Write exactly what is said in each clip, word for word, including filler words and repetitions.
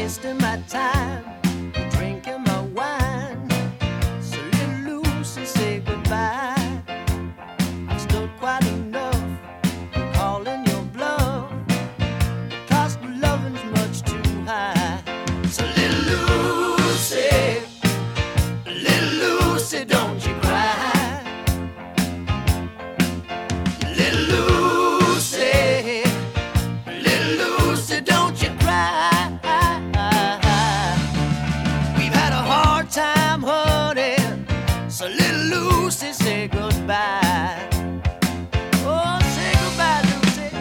wasting my time, drinking my wine. So let loose and say goodbye. I've stood quite enough calling your bluff. The cost of loving's much too high. So little Lucy, little Lucy, don't you cry. Little Lucy, little Lucy, don't you cry. We've had a hard time, honey, so little Lucy, say goodbye. Oh, say goodbye, Lucy.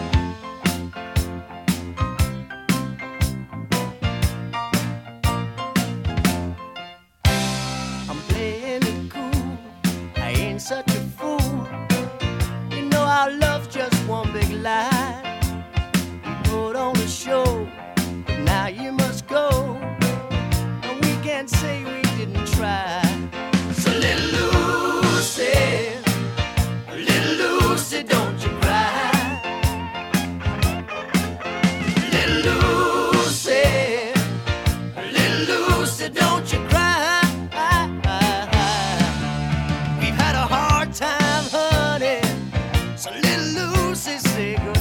I'm playing it cool, I ain't such a fool. You know our love's just one big lie. We put on a show, but now you must go, and we can't say we